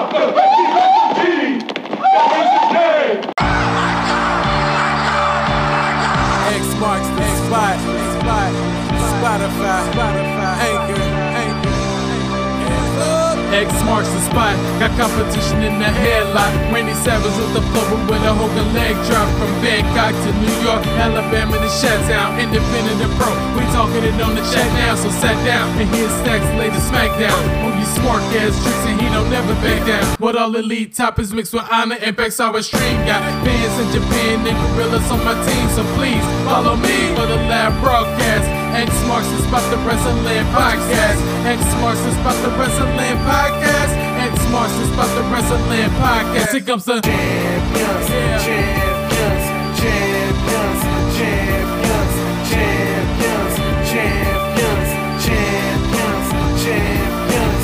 X marks the spot. Spotify, Anchor. X marks the spot. Got competition in the headlock. Randy Savage with the flow with a Hogan leg drop. From Bangkok to New York, Alabama to Chi-Town. Independent and pro, we talking it on the chat now. So sat down and hear Stacks lay the smackdown on you smart ass tricks, and he don't never back down. What all elite topics mixed with honor, impacts our stream. Got fans in Japan and gorillas on my team, so please follow me for the live broadcast. X marks the spot, the wrestling podcast. X marks the spot, the wrestling podcast. X marks the spot, the wrestling podcast. Here comes the champions, champions, champions, champions, champions, champions, champions, champions.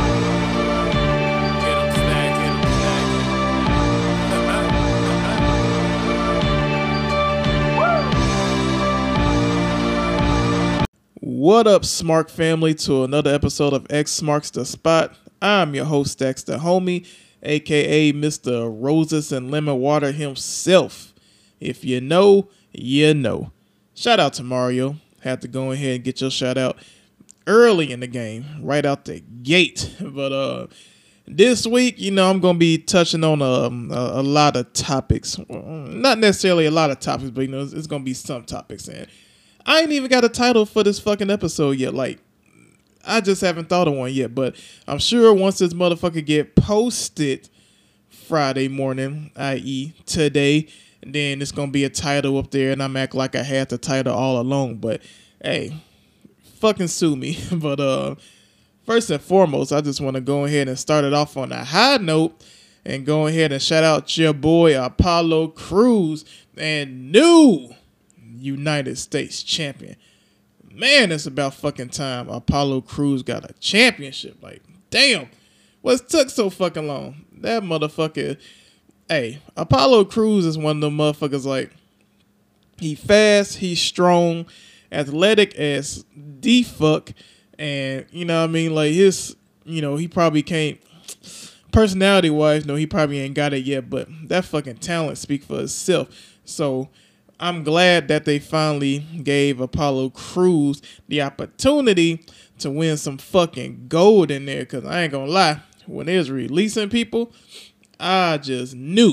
Get 'em stacked, get 'em stacked. What up, Smark family, to another episode of X Marks the Spot. I'm your host, Stacks the Homie, aka Mr. Roses and Lemon Water himself. If you know, you know. Shout out to Mario. Had to go ahead and get your shout out early in the game, right out the gate. But this week, I'm going to be touching on a lot of topics. Not necessarily a lot of topics, but it's going to be some topics. And I ain't even got a title for this fucking episode yet. Like, I just haven't thought of one yet. But I'm sure once this motherfucker get posted Friday morning, i.e. today, then it's going to be a title up there. And I'm act like I had the title all along. But, hey, fucking sue me. But first and foremost, I just want to go ahead and start it off on a high note. And go ahead and shout out your boy Apollo Crews and new United States champion. Man, it's about fucking time Apollo Crews got a championship. Like, damn, what's took so fucking long? That motherfucker. Hey, Apollo Crews is one of them motherfuckers. Like, he fast, he's strong, athletic as D-fuck, and you know what I mean. Like his, he probably can't. Personality wise, no, he probably ain't got it yet, but that fucking talent speaks for itself. So I'm glad that they finally gave Apollo Crews the opportunity to win some fucking gold in there. Because I ain't going to lie, when they was releasing people, I just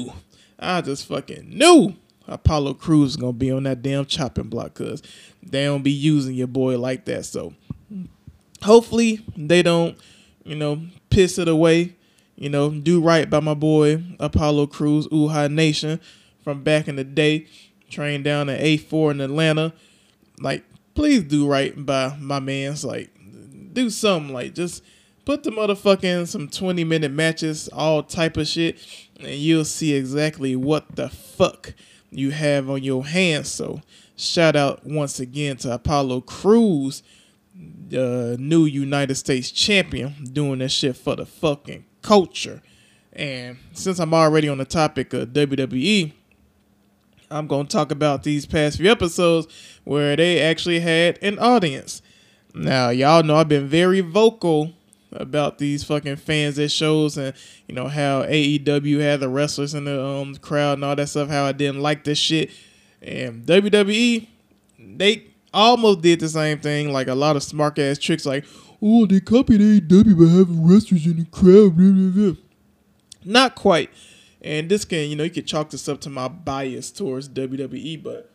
fucking knew Apollo Crews was going to be on that damn chopping block. Because they don't be using your boy like that. So hopefully they don't, piss it away. Do right by my boy Apollo Crews, Uha Nation from back in the day. Trained down at A4 in Atlanta. Like, please do right by my mans. Like, do something. Like, just put the motherfucking some 20-minute matches, all type of shit, and you'll see exactly what the fuck you have on your hands. So, shout out once again to Apollo Crews, the new United States champion, doing this shit for the fucking culture. And since I'm already on the topic of WWE, I'm going to talk about these past few episodes where they actually had an audience. Now, y'all know I've been very vocal about these fucking fans at shows and, how AEW had the wrestlers in the crowd and all that stuff, how I didn't like this shit. And WWE, they almost did the same thing, like a lot of smart-ass tricks like, oh, they copied AEW by having wrestlers in the crowd, blah, blah, blah. Not quite. And this can, you can chalk this up to my bias towards WWE. But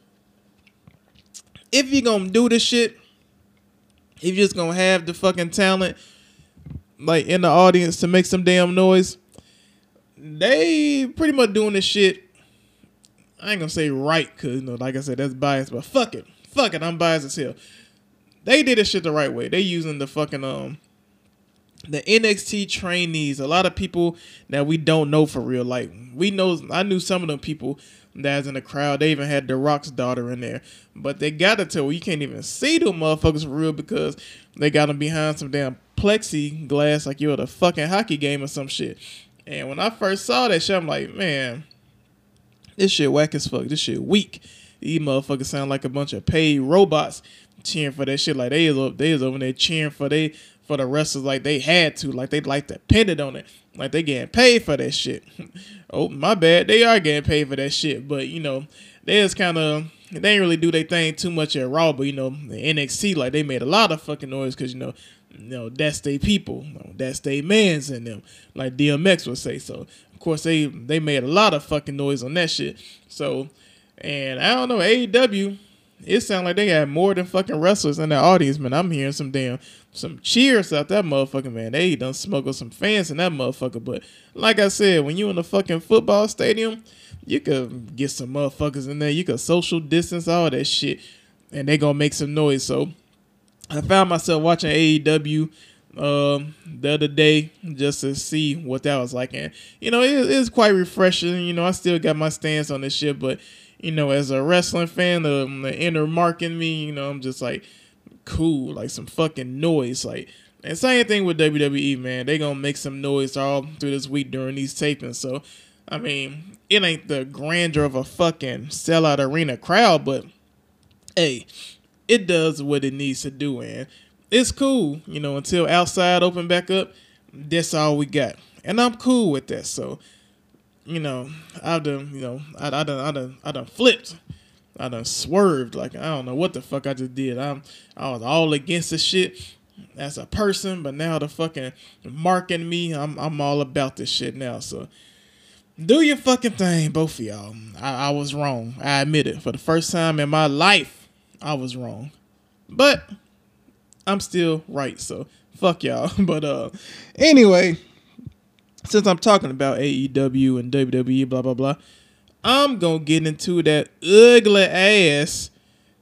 if you're going to do this shit, if you're just going to have the fucking talent, like, in the audience to make some damn noise, they pretty much doing this shit. I ain't going to say right, because, like I said, that's biased. But fuck it. Fuck it. I'm biased as hell. They did this shit the right way. They using the fucking, the NXT trainees, a lot of people that we don't know for real. Like, I knew some of them people that's in the crowd. They even had The Rock's daughter in there. But they got it to where you can't even see them motherfuckers for real because they got them behind some damn plexiglass like you're at a fucking hockey game or some shit. And when I first saw that shit, I'm like, man, this shit whack as fuck. This shit weak. These motherfuckers sound like a bunch of paid robots cheering for that shit. Like, they was over there cheering for the wrestlers like they had to, like they like depended on it. like they getting paid for that shit. Oh, my bad. They are getting paid for that shit. But, you know, they just kind of, they ain't really do their thing too much at Raw. But, you know, the NXT, like, they made a lot of fucking noise because, you know, that's they people. You know, that's they mans in them, like DMX would say. So, of course, they made a lot of fucking noise on that shit. So, and I don't know, AEW, it sounds like they got more than fucking wrestlers in their audience, man. I'm hearing some cheers out that motherfucker, man. They done smuggled some fans in that motherfucker. But like I said, when you in a fucking football stadium, you could get some motherfuckers in there. You could social distance, all that shit, and they gonna make some noise. So I found myself watching AEW the other day just to see what that was like. And, you know, it's quite refreshing. You know, I still got my stance on this shit, but, you know, as a wrestling fan, the inner mark in me, you know, I'm just like, cool, like some fucking noise. Like, and same thing with WWE, man. They gonna make some noise all through this week during these tapings. So, I mean, it ain't the grandeur of a fucking sellout arena crowd, but hey, it does what it needs to do, and it's cool, you know, until outside open back up. That's all we got, and I'm cool with that. So, you know, I done flipped. I done swerved. Like, I don't know what the fuck I just did. I was all against the shit as a person, but now the fucking marking me, I'm all about this shit now. So do your fucking thing, both of y'all. I was wrong. I admit it. For the first time in my life, I was wrong. But I'm still right, so fuck y'all. But anyway, since I'm talking about AEW and WWE, blah, blah, blah, I'm going to get into that ugly ass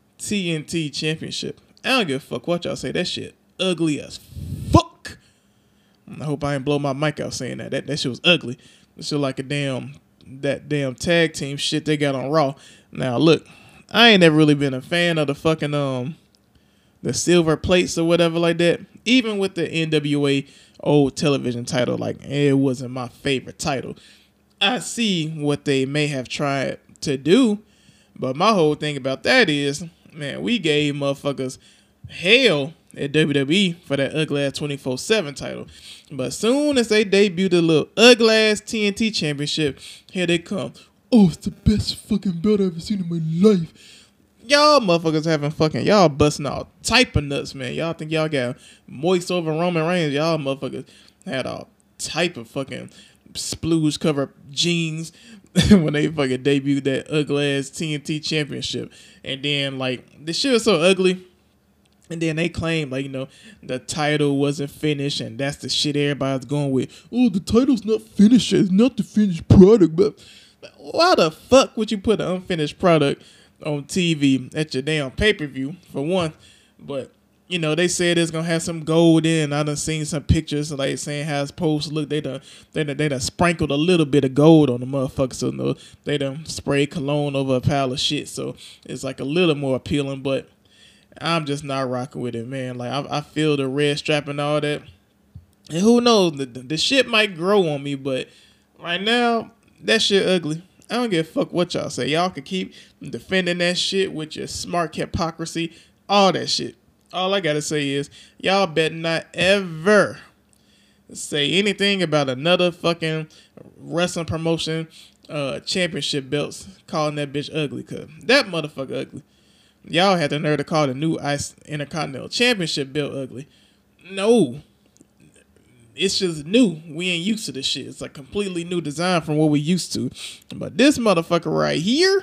TNT championship. I don't give a fuck what y'all say. That shit ugly as fuck. I hope I ain't blow my mic out saying that. That shit was ugly. It shit like that damn tag team shit they got on Raw. Now, look, I ain't never really been a fan of the fucking, the silver plates or whatever like that. Even with the NWA old television title, like, it wasn't my favorite title. I see what they may have tried to do, but my whole thing about that is, man, we gave motherfuckers hell at WWE for that ugly ass 24/7 title. But soon as they debuted the little ugly ass TNT championship, here they come. Oh, it's the best fucking belt I've ever seen in my life. Y'all motherfuckers having fucking, y'all busting all type of nuts, man. Y'all think y'all got moist over Roman Reigns. Y'all motherfuckers had all type of fucking splooge cover jeans when they fucking debuted that ugly ass TNT championship. And then, like, the shit was so ugly. And then they claimed, like, you know, the title wasn't finished, and that's the shit everybody's going with. Oh, the title's not finished. It's not the finished product. But why the fuck would you put an unfinished product on TV at your damn pay-per-view, for one? But, you know, they said it's going to have some gold in. I done seen some pictures, like, saying how it's supposed to look. They done sprinkled a little bit of gold on the motherfucker. So, no, they done sprayed cologne over a pile of shit. So, it's, like, a little more appealing, but I'm just not rocking with it, man. Like, I feel the red strap and all that. And who knows, the shit might grow on me, but right now, that shit ugly. I don't give a fuck what y'all say. Y'all can keep defending that shit with your smart hypocrisy, all that shit. All I gotta say is, y'all better not ever say anything about another fucking wrestling promotion championship belts calling that bitch ugly, cause that motherfucker ugly. Y'all had the nerve to call the new Ice Intercontinental Championship belt ugly. No. It's just new. We ain't used to this shit. It's a completely new design from what we used to. But this motherfucker right here,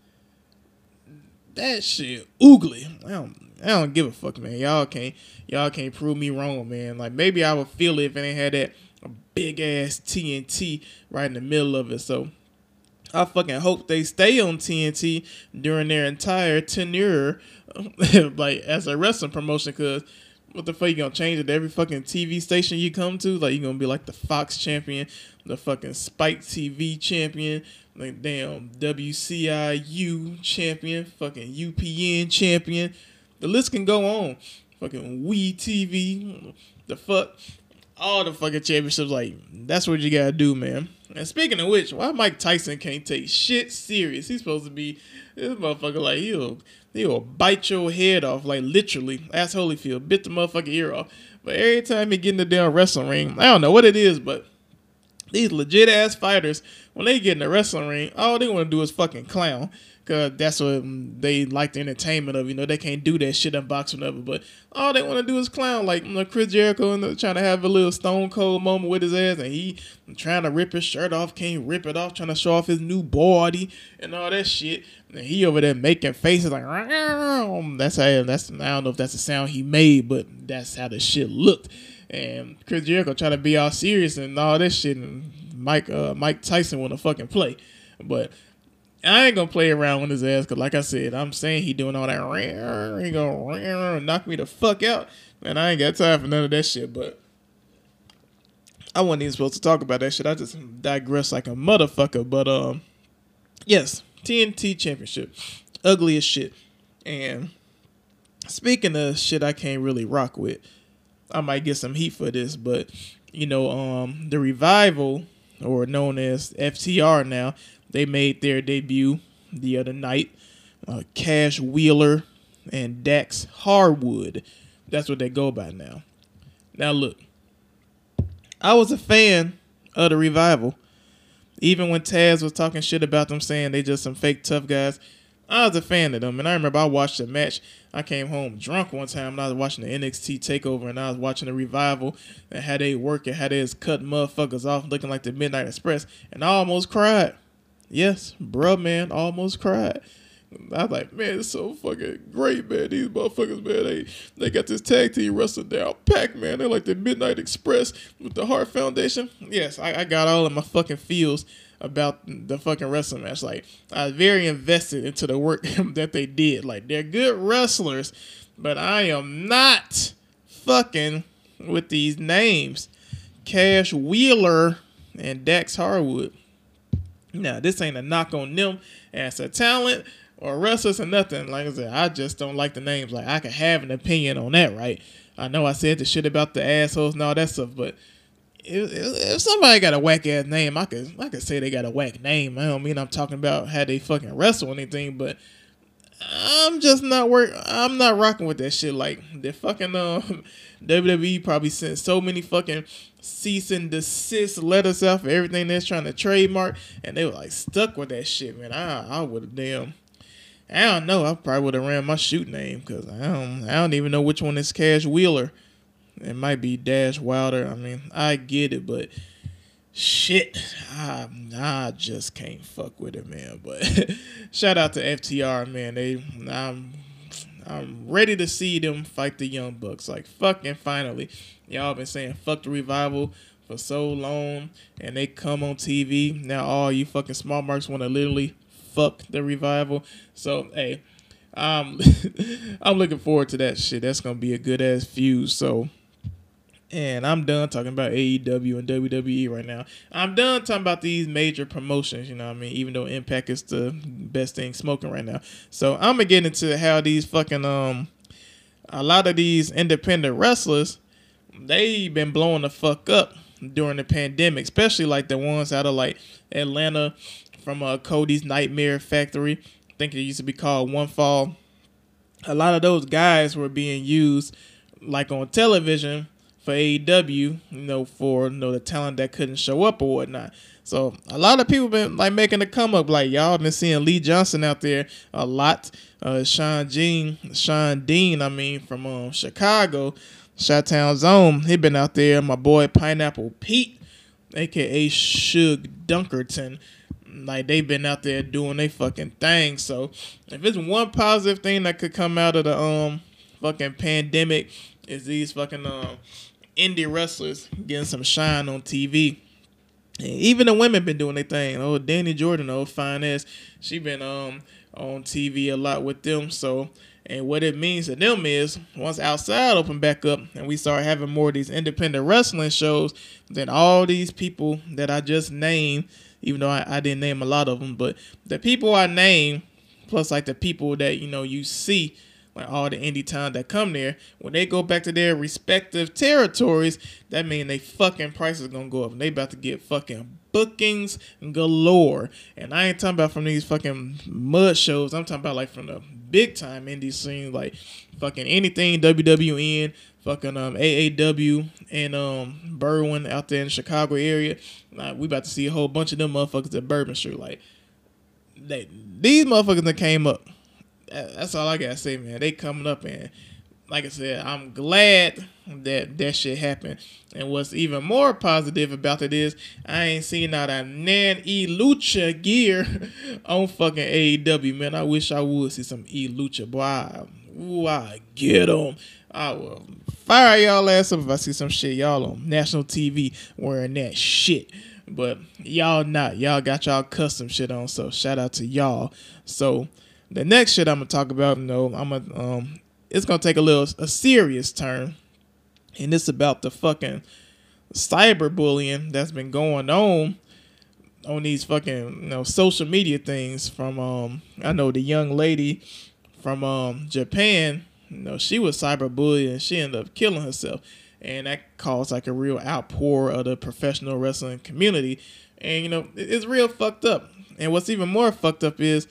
that shit oogly. I don't give a fuck, man. Y'all can't prove me wrong, man. Like, maybe I would feel it if it ain't had that big ass TNT right in the middle of it. So I fucking hope they stay on TNT during their entire tenure, like, as a wrestling promotion, because what the fuck, you gonna change it to every fucking TV station you come to? Like, you gonna be like the Fox champion, the fucking Spike TV champion, like damn WCIU champion, fucking UPN champion. The list can go on. Fucking Wii TV, the fuck. All the fucking championships, like, that's what you gotta do, man. And speaking of which, why Mike Tyson can't take shit serious? He's supposed to be, this motherfucker, like, he'll bite your head off, like, literally. Ask Holyfield, bit the motherfucking ear off. But every time he get in the damn wrestling ring, I don't know what it is, but These legit ass fighters, when they get in the wrestling ring, all they want to do is fucking clown. Cause that's what they like, the entertainment of. They can't do that shit in boxing ever. But all they want to do is clown. Like Chris Jericho trying to have a little Stone Cold moment with his ass, and he trying to rip his shirt off, can't rip it off, trying to show off his new body and all that shit. And he over there making faces like, that's how. I don't know if that's the sound he made, but that's how the shit looked. And Chris Jericho trying to be all serious and all that shit, and Mike Tyson want to fucking play, but I ain't gonna play around with his ass, because like I said, I'm saying he doing all that, he gonna knock me the fuck out, and I ain't got time for none of that shit. But I wasn't even supposed to talk about that shit. I just digress like a motherfucker. But yes, TNT Championship, ugly as shit. And speaking of shit I can't really rock with, I might get some heat for this, but the Revival, or known as FTR now, they made their debut the other night. Cash Wheeler and Dax Harwood. That's what they go by now. Now look, I was a fan of the Revival. Even when Taz was talking shit about them, saying they just some fake tough guys, I was a fan of them. And I remember I watched a match. I came home drunk one time and I was watching the NXT TakeOver, and I was watching the Revival and how they work and how they just cut motherfuckers off looking like the Midnight Express. And I almost cried. Yes, bruh, man, almost cried. I was like, man, it's so fucking great, man. These motherfuckers, man, they got this tag team wrestling down packed, man. They're like the Midnight Express with the Hart Foundation. Yes, I got all of my fucking feels about the fucking wrestling match. Like, I was very invested into the work that they did. Like, they're good wrestlers, but I am not fucking with these names. Cash Wheeler and Dax Harwood. Now, this ain't a knock on them as a talent or wrestlers or nothing. Like I said, I just don't like the names. Like, I can have an opinion on that, right? I know I said the shit about the assholes and all that stuff, but if somebody got a whack ass name, I could say they got a whack name. I don't mean I'm talking about how they fucking wrestle or anything, but I'm just I'm not rocking with that shit. Like, the fucking WWE probably sent so many fucking cease and desist letters out for everything that's trying to trademark, and they were like stuck with that shit, man. I would have I don't know. I probably would have ran my shoot name, because I don't even know which one is Cash Wheeler. It might be Dash Wilder. I mean, I get it, but shit, I just can't fuck with it, man. But shout out to FTR, man. I'm ready to see them fight the Young Bucks. Like, fucking finally. Y'all been saying fuck the Revival for so long, and they come on TV. Now all you fucking smart marks want to literally fuck the Revival. So, hey, I'm looking forward to that shit. That's going to be a good-ass feud. So, and I'm done talking about AEW and WWE right now. I'm done talking about these major promotions, you know what I mean? Even though Impact is the best thing smoking right now. So I'm going to get into how these fucking, a lot of these independent wrestlers, they been blowing the fuck up during the pandemic, especially like the ones out of like Atlanta from Cody's Nightmare Factory. I think it used to be called One Fall. A lot of those guys were being used like on television for AEW, for the talent that couldn't show up or whatnot. So a lot of people been like making a come up. Like, y'all been seeing Lee Johnson out there a lot. Sean Dean, from Chicago, Chi-Town Zone. He been out there. My boy Pineapple Pete, aka Suge Dunkerton. Like, they been out there doing their fucking thing. So if it's one positive thing that could come out of the fucking pandemic, is these fucking indie wrestlers getting some shine on TV. And even the women been doing their thing. Oh, Danny Jordan, fine ass, she been on TV a lot with them. So, and what it means to them is, once outside open back up and we start having more of these independent wrestling shows, then all these people that I just named, even though I didn't name a lot of them, but the people I named, plus like the people that you see, like all the indie talent that come there, when they go back to their respective territories, that mean they fucking prices gonna go up and they about to get fucking bookings galore. And I ain't talking about from these fucking mud shows. I'm talking about like from the big time indie scene, like fucking anything WWN, fucking AAW and Berwyn out there in the Chicago area. Like, we about to see a whole bunch of them motherfuckers at Bourbon Street. Like, these motherfuckers that came up. That's all I gotta say, man. They coming up, and like I said, I'm glad that shit happened. And what's even more positive about it is I ain't seen not a nan E-Lucha gear on fucking AEW, man. I wish I would see some E-Lucha, boy. I get them. I will fire y'all ass up if I see some shit y'all on national TV wearing that shit. But y'all not. Y'all got y'all custom shit on, so shout out to y'all. So the next shit I'm gonna talk about, it's gonna take a serious turn, and it's about the fucking cyberbullying that's been going on these fucking social media things. From I know the young lady from Japan, she was cyberbullied and she ended up killing herself, and that caused like a real outpour of the professional wrestling community, and it's real fucked up. And what's even more fucked up is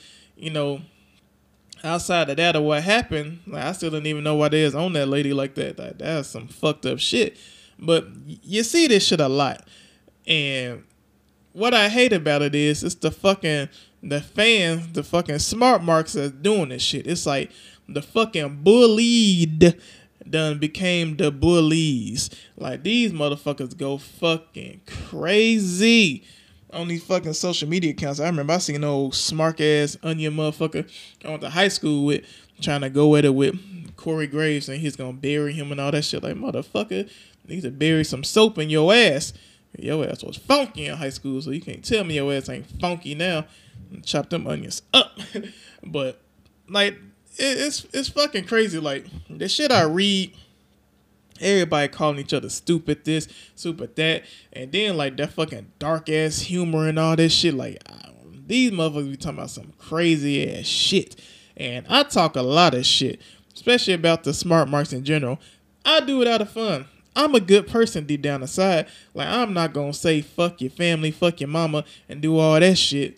outside of that or what happened, like, I still don't even know why they is on that lady like that. Like, that's some fucked up shit. But you see this shit a lot. And what I hate about it is it's the fans, the fucking smart marks that's doing this shit. It's like the fucking bullied done became the bullies. Like, these motherfuckers go fucking crazy on these fucking social media accounts. I remember I seen old smart ass onion motherfucker I went to high school with trying to go at it with Corey Graves, and he's gonna bury him and all that shit. Like, motherfucker, need to bury some soap in your ass. Your ass was funky in high school, so you can't tell me your ass ain't funky now. Chop them onions up. But like, it's fucking crazy. Like, the shit I read, everybody calling each other stupid this, stupid that, and then like that fucking dark ass humor and all this shit. Like, these motherfuckers be talking about some crazy ass shit, and I talk a lot of shit, especially about the smart marks in general. I do it out of fun. I'm a good person deep down inside. Like, I'm not gonna say fuck your family, fuck your mama, and do all that shit.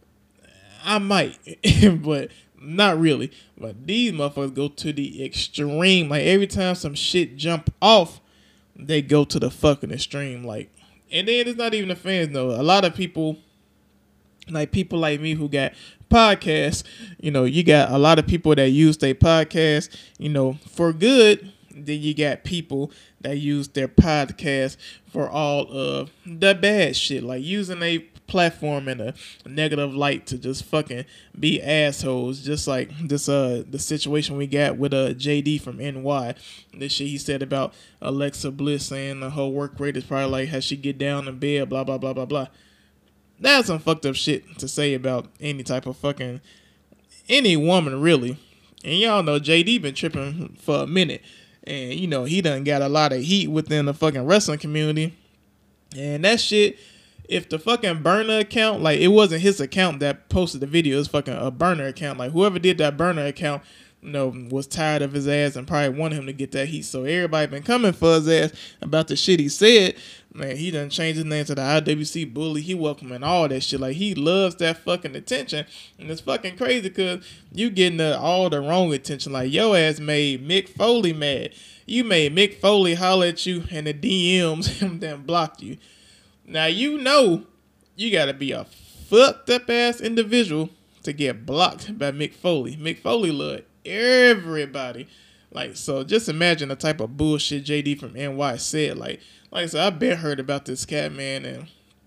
I might, but not really. But these motherfuckers go to the extreme. Like, every time some shit jump off, they go to the fucking extreme. Like, and then it's not even the fans, though. A lot of people, like people like me who got podcasts, you got a lot of people that use their podcast, for good. Then you got people that use their podcast for all of the bad shit, like using a platform in a negative light to just fucking be assholes, just like this the situation we got with JD from NY. This shit he said about Alexa Bliss saying her work rate is probably like how she get down in bed, blah blah blah blah blah. That's some fucked up shit to say about any type of fucking any woman, really. And y'all know JD been tripping for a minute, and he done got a lot of heat within the fucking wrestling community. And that shit, if the fucking burner account, like, it wasn't his account that posted the video, it's fucking a burner account. Like, whoever did that burner account, was tired of his ass and probably wanted him to get that heat. So everybody been coming for his ass about the shit he said. Man, he done changed his name to the IWC Bully. He welcoming all that shit. Like, he loves that fucking attention. And it's fucking crazy because you getting all the wrong attention. Like, your ass made Mick Foley mad. You made Mick Foley holler at you in the DMs and then blocked you. Now, you gotta be a fucked up ass individual to get blocked by Mick Foley. Mick Foley loved everybody. Like, so just imagine the type of bullshit JD from NY said. Like I said, I've been heard about this cat, man, and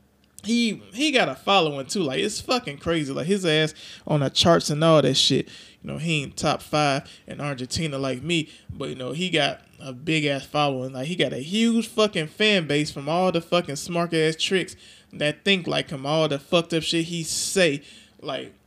he got a following too. Like, it's fucking crazy. Like, his ass on the charts and all that shit. He ain't top 5 in Argentina like me, but he got a big ass following. Like, he got a huge fucking fan base from all the fucking smart ass tricks that think like him, all the fucked up shit he say. Like,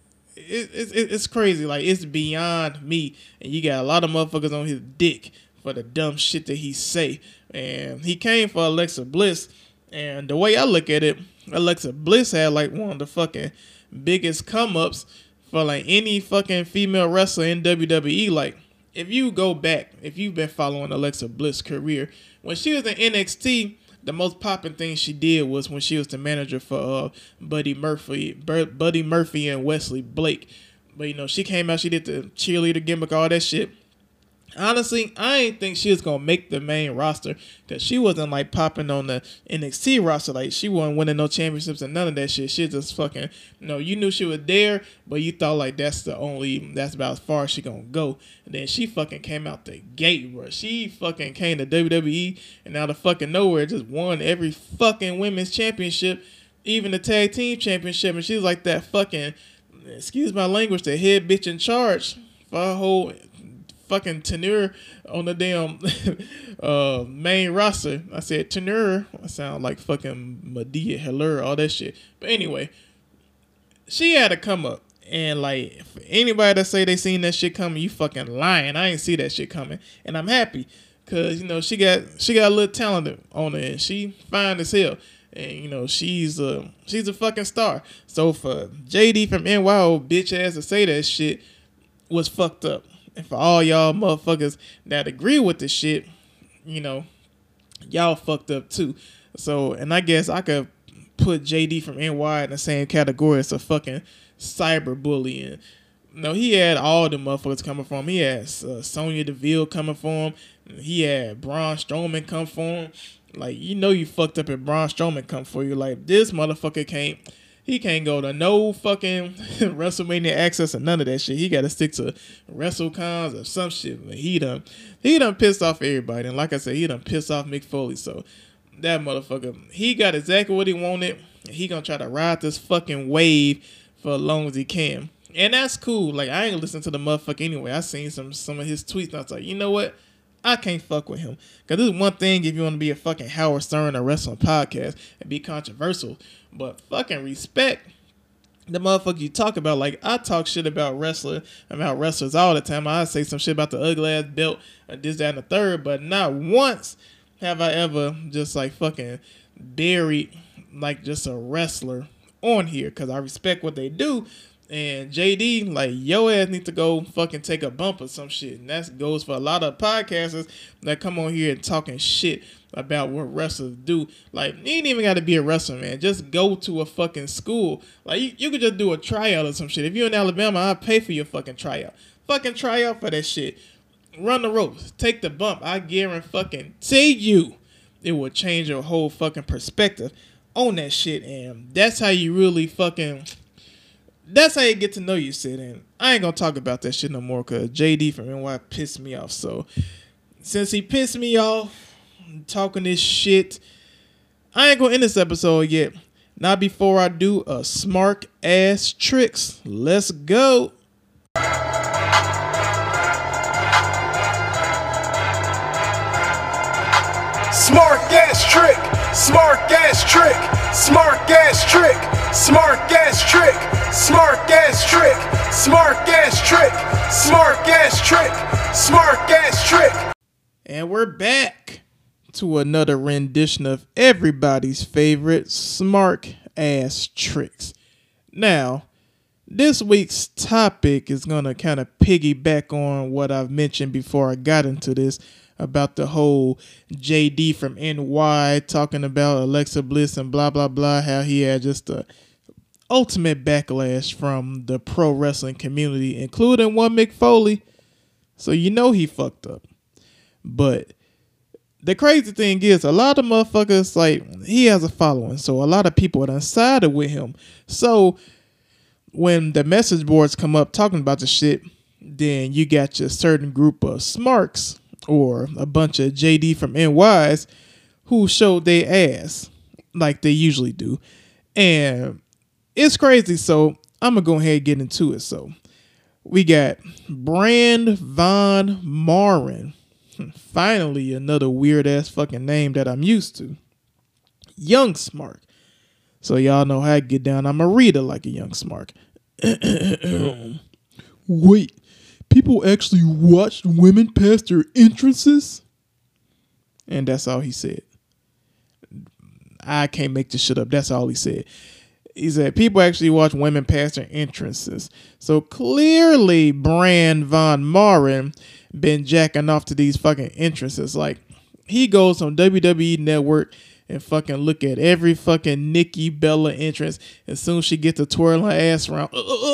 it's crazy. Like, it's beyond me. And you got a lot of motherfuckers on his dick for the dumb shit that he say. And he came for Alexa Bliss. And the way I look at it, Alexa Bliss had like one of the fucking biggest come ups for like any fucking female wrestler in WWE. Like, if you go back, if you've been following Alexa Bliss's career, when she was in NXT, the most popping thing she did was when she was the manager for Buddy Murphy and Wesley Blake. But, you know, she came out, she did the cheerleader gimmick, all that shit. Honestly, I ain't think she was going to make the main roster because she wasn't, like, popping on the NXT roster. Like, she wasn't winning no championships and none of that shit. She just fucking, you know, you knew she was there, but you thought, like, that's about as far as she going to go. And then she fucking came out the gate, bro. She fucking came to WWE and out of fucking nowhere just won every fucking women's championship, even the tag team championship. And she was like that fucking, excuse my language, the head bitch in charge for her whole fucking tenure on the damn main roster. I said tenure. I sound like fucking Madea Heller, all that shit. But anyway, she had to come up. And like, for anybody that say they seen that shit coming, you fucking lying. I ain't see that shit coming. And I'm happy. Cause, you know, she got a little talent on her and she fine as hell. And, you know, she's a fucking star. So for JD from NY, old bitch ass, to say that shit was fucked up. And for all y'all motherfuckers that agree with the shit, you know, y'all fucked up too. So, and I guess I could put JD from NY in the same category as a fucking cyberbullying. No, he had all the motherfuckers coming for him. He had Sonya Deville coming for him. He had Braun Strowman come for him. Like, you know you fucked up if Braun Strowman come for you. Like, this motherfucker can't go to no fucking WrestleMania Access or none of that shit. He got to stick to WrestleCons or some shit. But he done pissed off everybody. And like I said, he done pissed off Mick Foley. So that motherfucker, he got exactly what he wanted. And he gonna try to ride this fucking wave for as long as he can. And that's cool. Like, I ain't listen to the motherfucker anyway. I seen some of his tweets and I was like, you know what? I can't fuck with him. Because this is one thing if you want to be a fucking Howard Stern or wrestling podcast and be controversial. But fucking respect the motherfucker you talk about. Like, I talk shit about wrestlers all the time. I say some shit about the ugly ass belt and this, that, and the third. But not once have I ever just like fucking buried like just a wrestler on here. Because I respect what they do. And JD, like, your ass need to go fucking take a bump or some shit. And that goes for a lot of podcasters that come on here and talking shit about what wrestlers do. Like, you ain't even got to be a wrestler, man. Just go to a fucking school. Like, you could just do a tryout or some shit. If you're in Alabama, I'll pay for your fucking tryout. Fucking tryout for that shit. Run the ropes. Take the bump. I guarantee you it will change your whole fucking perspective on that shit. And that's how you really fucking... That's how you get to know you, Sid. And I ain't gonna talk about that shit no more because JD from NY pissed me off. So since he pissed me off talking this shit, I ain't gonna end this episode yet. Not before I do a smart ass tricks. Let's go. Smart gas trick, smart gas trick, smart gas trick, smart gas trick, smart gas trick, smart gas trick, smart gas trick, smart gas trick. And we're back to another rendition of everybody's favorite smart ass tricks. Now, this week's topic is gonna kind of piggyback on what I've mentioned before I got into this about the whole JD from NY talking about Alexa Bliss and blah, blah, blah, how he had just the ultimate backlash from the pro wrestling community, including one Mick Foley. So you know he fucked up. But the crazy thing is, a lot of motherfuckers, like, he has a following, so a lot of people are sided with him. So when the message boards come up talking about the shit, then you got your certain group of smarks or a bunch of JD from NYs who showed their ass like they usually do. And it's crazy, so I'm going to go ahead and get into it. So we got Brand Von Marin. Finally, another weird-ass fucking name that I'm used to. Young Smart. So y'all know how I get down. I'm a reader like a Young Smart. Wait. People actually watched women past their entrances? And that's all he said. I can't make this shit up. That's all he said. He said people actually watch women pass their entrances. So clearly Brand Von Maren been jacking off to these fucking entrances. Like, he goes on WWE Network and fucking look at every fucking Nikki Bella entrance. As soon as she gets to twirling her ass around,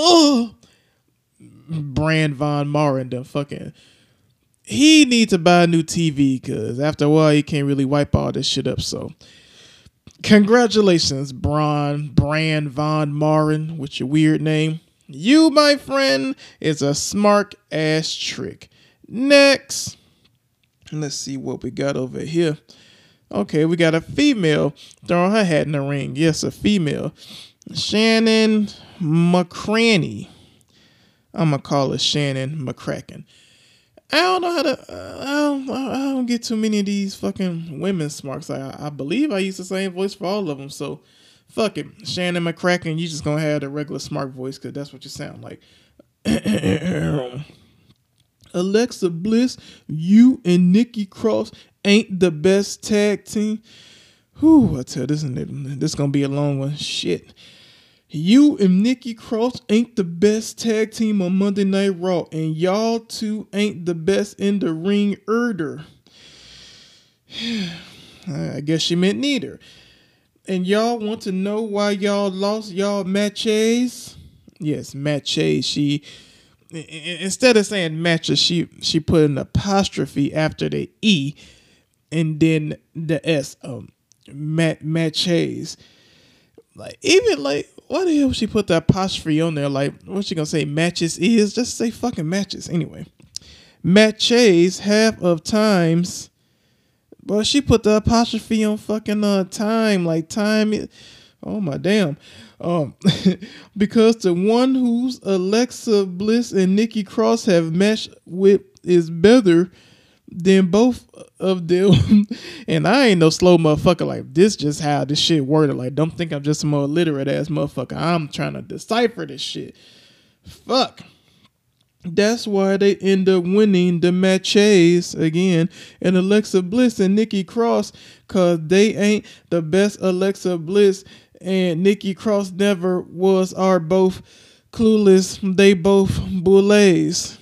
Brand Von Maren done fucking... He needs to buy a new TV, because after a while he can't really wipe all this shit up. So congratulations, Brand Von Maren, with your weird name. You, my friend, is a smart ass trick. Next, let's see what we got over here. Okay, we got a female throwing her hat in the ring. Yes, a female. Shannon McCraney. I'm going to call her Shannon McCracken. I don't know how to... I don't get too many of these fucking women smarks. I believe I use the same voice for all of them, so fuck it. Shannon McCracken, you just gonna have the regular smart voice, because that's what you sound like. Alexa Bliss, you and Nikki Cross ain't the best tag team. Whew, I tell you, this gonna be a long one. Shit. You and Nikki Cross ain't the best tag team on Monday Night Raw, and y'all two ain't the best in the ring either. I guess she meant neither. And y'all want to know why y'all lost y'all matches? Yes, matches. She, instead of saying matches, she put an apostrophe after the E and then the S. Matches. Like, even like, why the hell she put the apostrophe on there? Like, what she gonna say matches is? Just say fucking matches. Anyway, matches half of times, but she put the apostrophe on fucking time. Like, time. Oh my damn. Because the one who's Alexa Bliss and Nikki Cross have matched with is better than both of them. And I ain't no slow motherfucker. Like, this just how this shit worded. Like, don't think I'm just a more illiterate ass motherfucker. I'm trying to decipher this shit. Fuck. That's why they end up winning the matches again. And Alexa Bliss and Nikki Cross, cause they ain't the best. Alexa Bliss and Nikki Cross never was, are both clueless. They both bullets.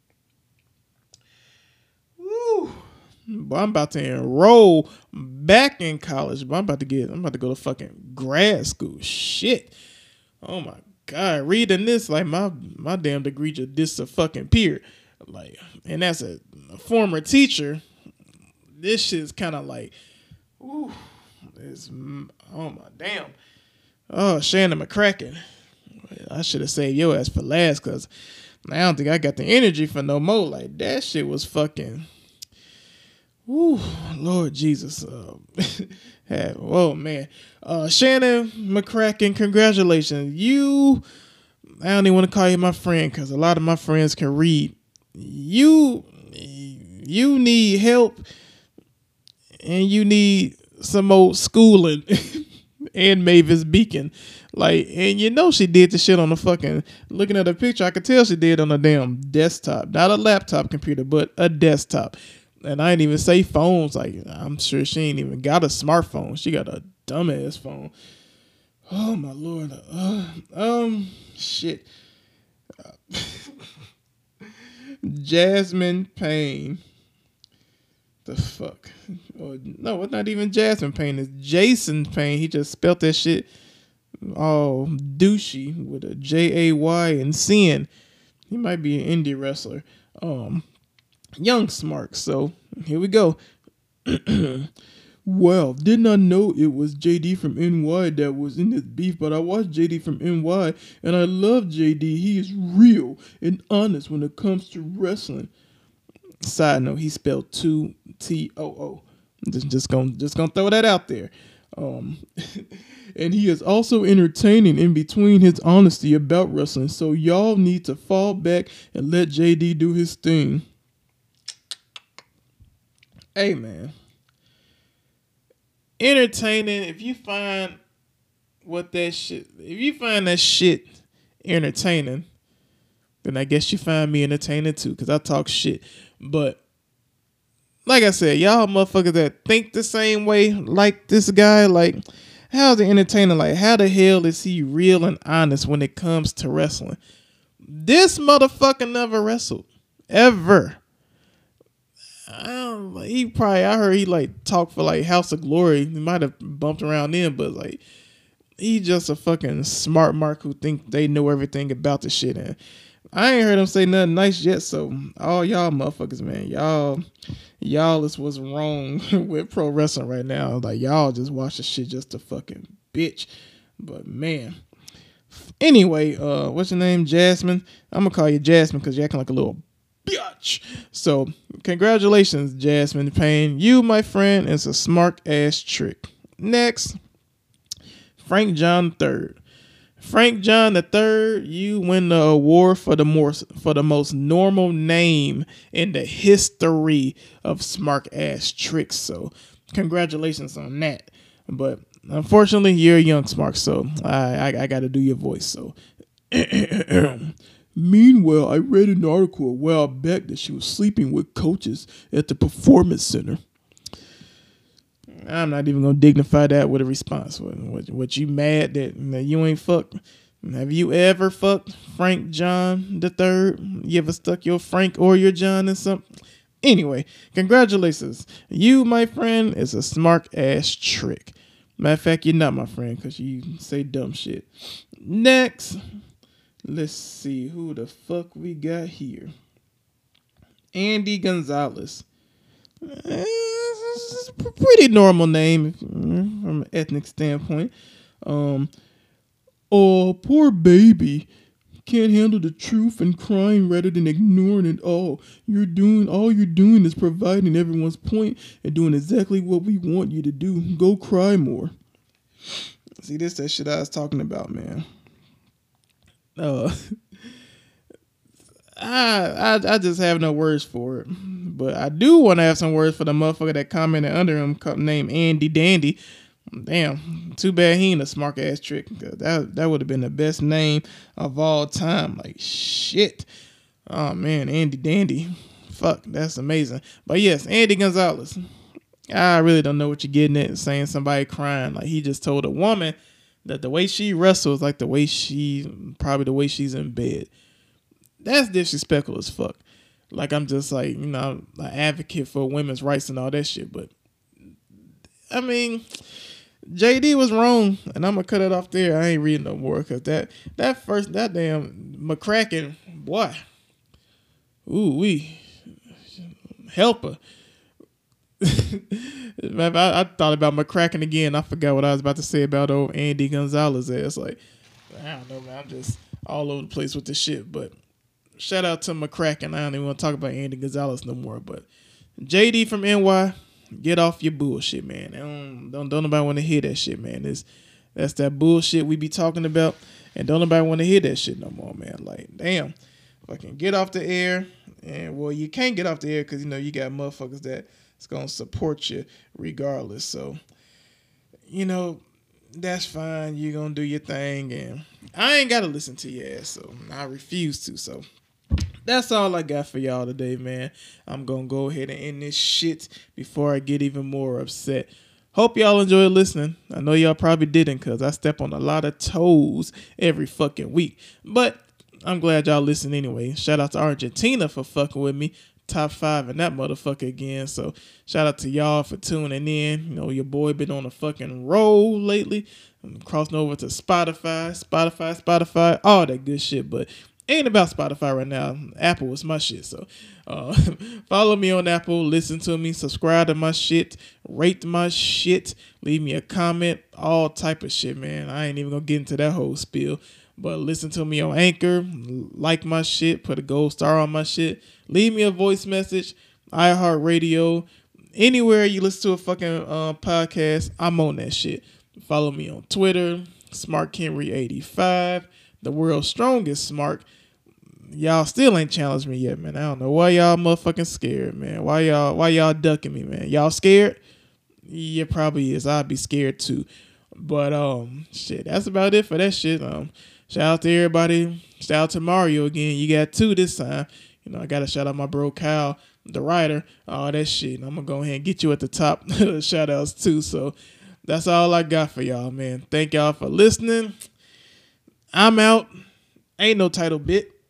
Boy, I'm about to enroll back in college, but I'm about to go to fucking grad school. Shit. Oh my God. Reading this, like, my damn degree just this a fucking peer. Like, and that's a former teacher. This shit's kind of like, ooh, oh my damn. Oh, Shannon McCracken. I should have saved your ass for last, because I don't think I got the energy for no more. Like, that shit was fucking... Ooh, Lord Jesus. Whoa, man. Shannon McCracken, congratulations. I don't even want to call you my friend, because a lot of my friends can read. You need help, and you need some more schooling and Mavis Beacon. Like, and you know she did the shit on the fucking, looking at the picture, I could tell she did on a damn desktop. Not a laptop computer, but a desktop. And I ain't even say phones. Like, I'm sure she ain't even got a smartphone. She got a dumbass phone. Oh my Lord. Shit. Jasmine Payne. The fuck? Oh, no, it's not even Jasmine Payne. It's Jason Payne. He just spelt that shit all douchey with a Jay and Sin. He might be an indie wrestler. Young Smart. So here we go. Well, did not know it was JD from NY that was in this beef, but I watched JD from NY and I love JD. He is real and honest when it comes to wrestling. Side note, he spelled 2TOO. Just gonna throw that out there. And he is also entertaining in between his honesty about wrestling. So y'all need to fall back and let JD do his thing. Hey, man. Entertaining. If you find that shit entertaining, then I guess you find me entertaining too, because I talk shit. But like I said, y'all motherfuckers that think the same way like this guy, like, how's it entertaining? Like, how the hell is he real and honest when it comes to wrestling? This motherfucker never wrestled. Ever. I heard he like talked for like House of Glory. He might have bumped around then, but like he just a fucking smart mark who think they know everything about the shit. And I ain't heard him say nothing nice yet. So all y'all motherfuckers, man, y'all is what's wrong with pro wrestling right now. Like y'all just watch the shit just to fucking bitch. But man. Anyway, what's your name? Jasmine. I'm gonna call you Jasmine because you're acting like a little bitch. So, congratulations, Jasmine Payne. You, my friend, is a smart ass trick. Next, Frank John III. Frank John III, you win the award for the most normal name in the history of smart ass tricks. So, congratulations on that. But unfortunately, you're a young smart, so I got to do your voice. So. Meanwhile, I read an article a while back that she was sleeping with coaches at the performance center. I'm not even going to dignify that with a response. What you mad that you ain't fucked? Have you ever fucked Frank John III? You ever stuck your Frank or your John in something? Anyway, congratulations. You, my friend, is a smart ass trick. Matter of fact, you're not my friend because you say dumb shit. Next. Let's see who the fuck we got here. Andy Gonzalez. It's a pretty normal name from an ethnic standpoint. Oh, poor baby. Can't handle the truth and crying rather than ignoring it all. All you're doing is providing everyone's point and doing exactly what we want you to do. Go cry more. See, this that shit I was talking about, man. I just have no words for it, but I do want to have some words for the motherfucker that commented under him named Andy Dandy. Damn, too bad he ain't a smart ass trick. That would have been the best name of all time. Like shit. Oh man, Andy Dandy. Fuck, that's amazing. But yes, Andy Gonzalez. I really don't know what you're getting at saying somebody crying. Like he just told a woman that the way she wrestles, like the way she's in bed. That's disrespectful as fuck. Like I'm just like, an advocate for women's rights and all that shit. But I mean, JD was wrong, and I'm gonna cut it off there. I ain't reading no more because that damn McCracken, boy. Ooh wee. Help her. I thought about McCracken again. I forgot what I was about to say about old Andy Gonzalez. It's like, I don't know, man. I'm just all over the place with this shit. But shout out to McCracken. I don't even want to talk about Andy Gonzalez no more. But JD from NY, get off your bullshit, man. Don't nobody want to hear that shit, man. That's that bullshit we be talking about, and don't nobody want to hear that shit no more, man. Like, damn, fucking get off the air. And well, you can't get off the air because you got motherfuckers that it's gonna support you regardless. So, that's fine. You're gonna do your thing, and I ain't gotta listen to your ass, so I refuse to. So that's all I got for y'all today, man. I'm gonna go ahead and end this shit before I get even more upset. Hope y'all enjoyed listening. I know y'all probably didn't because I step on a lot of toes every fucking week. But I'm glad y'all listen anyway. Shout out to Argentina for fucking with me. Top 5 in that motherfucker again. So shout out to y'all for tuning in. Your boy been on a fucking roll lately. I'm crossing over to Spotify, all that good shit. But ain't about Spotify right now. Apple is my shit. So follow me on Apple. Listen to me. Subscribe to my shit. Rate my shit. Leave me a comment. All type of shit, man. I ain't even gonna get into that whole spiel. But listen to me on Anchor, like my shit, put a gold star on my shit, leave me a voice message, iHeartRadio, anywhere you listen to a fucking podcast, I'm on that shit. Follow me on Twitter, SmarkHenry85, the world's strongest Smart. Y'all still ain't challenged me yet, man. I don't know why y'all motherfucking scared, man. Why y'all ducking me, man? Y'all scared? Yeah, probably is. I'd be scared too. But shit, that's about it for that shit. Shout out to everybody. Shout out to Mario again. You got 2 this time. I gotta shout out my bro Kyle, the writer. All that shit. I'm gonna go ahead and get you at the top shout outs too. So That's all I got for y'all, man. Thank y'all for listening. I'm out. Ain't no title bit.